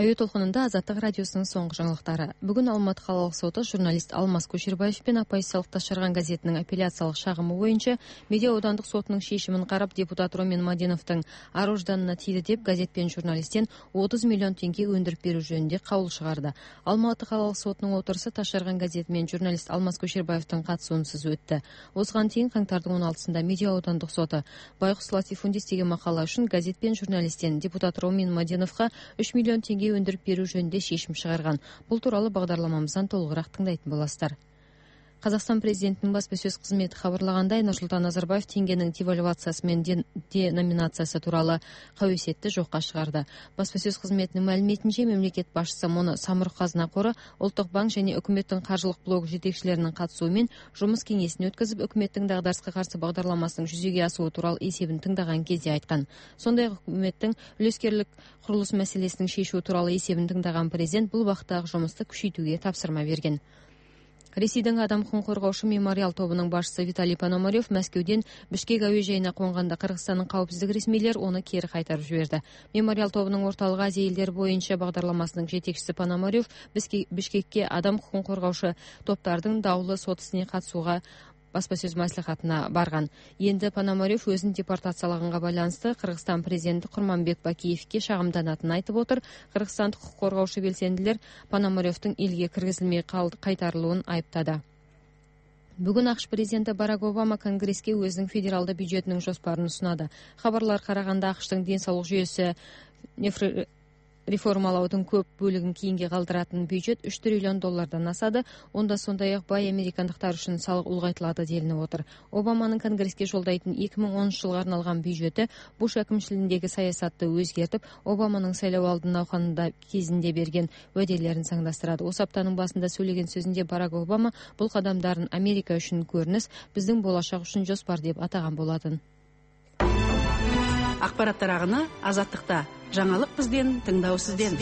Әуе толқынында Азаттық радиосының соңғы жаңалықтары. Бүгін Алматы қалалық соты журналист Алмас Көшербаев пен оппозициялық Тасжарған газетінің апелляциялық шағымы бойынша медиа аудандық сотының шешімін қарап депутат Роман Маденовтың ар-ожданына тиді деп газет пен журналистен 30 миллион теңге өндіріп беру жөнінде қаулы шығарды. Алматы қалалық сотының отырысы Тасжарған газеті мен журналист Алмас Көшербаевтың қатысуынсыз өтті. Осыған дейін қаңтардың 16-сында медиа аудандық соты Байғұс Латифундис деген мақала үшін газет пен журналистен депутат Роман Маденовқа 3 миллион теңге өндіріп беру жөнінде шешім шығарған. Бұл туралы бағдарламамыздан толығырақ тыңдайтын боласыздар. Қазақстан президентінің баспасөз қызметі хабарлағандай, Нұрсұлтан Назарбаев теңгенің девальвациясы мен деноминациясы туралы қауесетті жоққа шығарды. Баспасөз қызметінің мәліметінше, мемлекет басшысы мұны Самұрық-қазына қоры, Ұлттық банк және үкіметтің қаржылық блогы жетекшілерінің қатысуымен жұмыс кеңесін өткізіп, үкіметтің дағдарысқа қарсы бағдарламасының жүзеге асуы туралы есебін тыңдаған кезде айтқан. Сондай-ақ үкіметтің үлескерлік құрылыс мәселесінің шешу туралы есебін тыңдаған президент бұл бағыттағы жұмысты күшейтуге тапсырма берген. Ресейдің адам құқығын қорғаушы мемориал тобының басшысы Виталий Пономарев Мәскеуден Бішкек әуежайына қонғанда Қырғызстанның қауіпсіздік ресмилер оны кері қайтарып жіберді. Мемориал тобының орталық Азия елдері бойынша бағдарламасының жетекшісі Пономарев Бішкекке адам құқығын қорғаушы топтардың даулы сот ісіне қатысуға баспасөз мәслихатына барған. Енді Пономарев өзін депортациялағанға байланысты Қырғызстан президенті Құрманбек Бакиевке шағымданатынын айтып отыр. Қырғызстан құқық қорғаушы белсенділер Пономаревтің елге кіргізілмей қайтарылуын айыптады. Бүгін ақш президенті Барак Обама Конгреске өзінің федералды бюджетінің жоспарын ұсынады. Хабарлар қарағанда ақштың денсаулық жүйесі реформалаудың көп бөлігін кейінге қалдыратын бюджет 3 триллион доллардан асады. Онда сондай-ақ бай американдықтар үшін салық ұлғайтылады делініп отыр. Обаманың Конгреске жолдайтын 2010 жылға арналған бюджеті Буш әкімшілігіндегі саясатты өзгертіп, Обаманың сайлау алды науқанында кезінде берген уәделерін заңдастырады. Осы аптаның басында сөйлеген сөзінде Барак Обама бұл қадамдарын Америка үшін көрініс, біздің болашақ үшін жоспар деп атаған болатын. Ақпараттар ағыны Азаттықта. Жаңалық бізден, тыңдау сізден.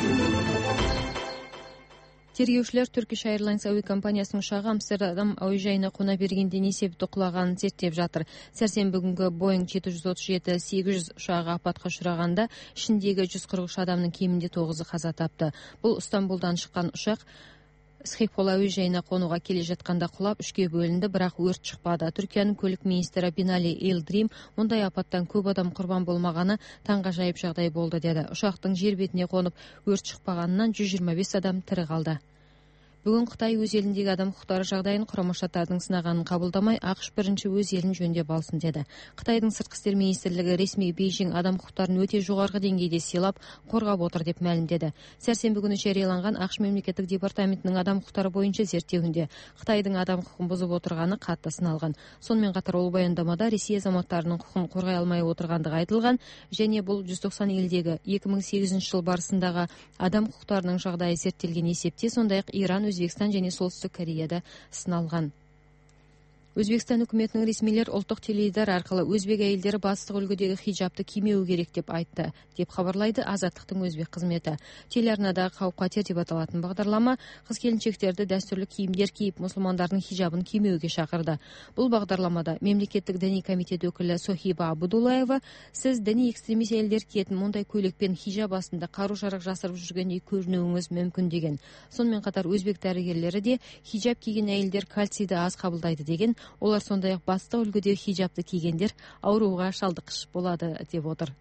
Тергеушілер Turkish Airlines әуе компаниясының ұшағы Амстердам әуежайына қона бергенде несепті құлағанын зерттеп жатыр. Сәрсенбі күнгі Boeing 737-800 ұшағы апатқа ұшырағанда ішіндегі 143 адамның кемінде 9-ы қаза тапты. Бұл Стамбулдан шыққан ұшақ Схипхол әуежайына қонуға келе жатқанда құлап 3-ке бөлінді, бірақ өрт шықпады. Түркияның көлік министрі Binali Yildirim мұндай апаттан көп адам құрбан болмағаны таңғажайып жағдай болды деді. Ұшақтың жер бетіне қонып өрт шықпағанынан 125 адам тірі қалды. Бүгін Қытай өз еліндегі адам құқықтары жағдайын Құрама Штаттардың сынағанын қабылдамай, ақш бірінші өз елін жөндеп алсын деді. Қытайдың сыртқы істер министрлігі ресми Бейжің адам құқықтарын өте жоғарғы деңгейде сыйлап, қорғап отыр деп мәлімдеді. Сәрсенбі күні жарияланған ақш мемлекеттік департаментінің адам құқықтары бойынша зерттеуінде Қытайдың адам құқығын бұзып отырғаны қатты сыналған. Сонымен қатар ол баяндамада Ресей азаматтарының құқығын қорғай алмай отырғандығы айтылған, және бұл 190 елдегі 2008 жыл барысындағы адам құқықтарының жағдайы зерттелген есепте, сондай-ақ Иран, Өзбекстан және Солтүстік Кореяда сыналған. Өзбекстан үкіметінің ресмилер ұлттық теледидар арқылы өзбек әйелдері бастық үлгідегі хиджабты кимеу керек деп айтты, деп хабарлайды Азаттықтың өзбек қызметі. Телеарнадағы қауіп-қатер деп аталатын бағдарлама қыз-келіншектерді дәстүрлі киімдер киіп, мұсылмандардың хиджабын кимеуге шақырды. Бұл бағдарламада мемлекеттік діни комитет өкілі Сохиба Абудулаева, сіз діни экстремист әйелдер киетін мұндай көйлекпен хиджаб астында қару-жарақ жасырып жүргендей көрінуіңіз мүмкін деген. Сонымен қатар өзбек дәрігерлері де хиджаб киген әйелдер кальцийді аз қабылдайды деген. Олар сондай-ақ бастық үлгіде хиджабты кигендер ауруға шалдыққыш болады деп отыр.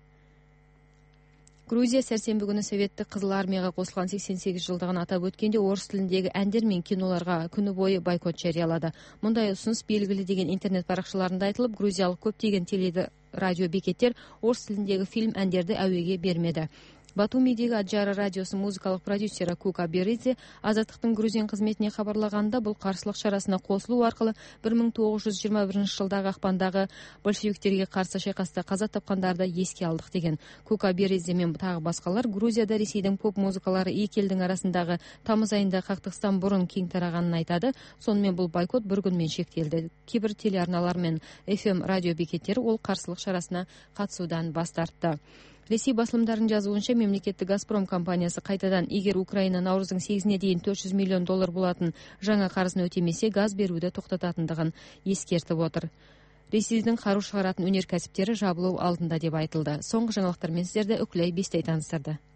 Грузия сәрсенбі күні Советтік Қызыл армияға қосылған 88 жылдығын атап өткенде орыс тіліндегі әндер мен киноларға күні бойы бойкот жариялады. Мұндай ұсыныс белгілі деген интернет парақшаларында айтылып, грузиялық көптеген телерадио бекеттер орыс тіліндегі фильм әндерді әуеге бермеді. Батумидегі Аджара радиосы музыкалық продюсері Кука Беридзе Азаттықтың грузин қызметіне хабарлағанда, бұл қарсылық шарасына қосылу арқылы 1921 жылдағы ақпандағы большевиктерге қарсы шайқаста қаза тапқандарды еске алдық деген. Кука Беридзе мен тағы басқалар Грузияда Ресейдің поп музыкалары екі елдің арасындағы тамыз айында қақтығыстан бұрын кең тарағанын айтады. Сонымен бұл бойкот бір күнмен шектелді. Кейбір телеарналар мен FM радио бекеттері ол қарсылық шарасына қатысудан бас тартты. Ресей басылымдарын жазуынша мемлекеттік Газпром компаниясы қайтадан егер Украина наурыздың 8-не дейін 400 миллион доллар болатын жаңа қарызын өтемесе газ беруді тоқтататындығын ескертіп отыр. Ресейдің қару шығаратын өнеркәсіптері жабылу алдында деп айтылды. Соңғы жаңалықтармен сіздерді Үкілай Бестай таныстырды.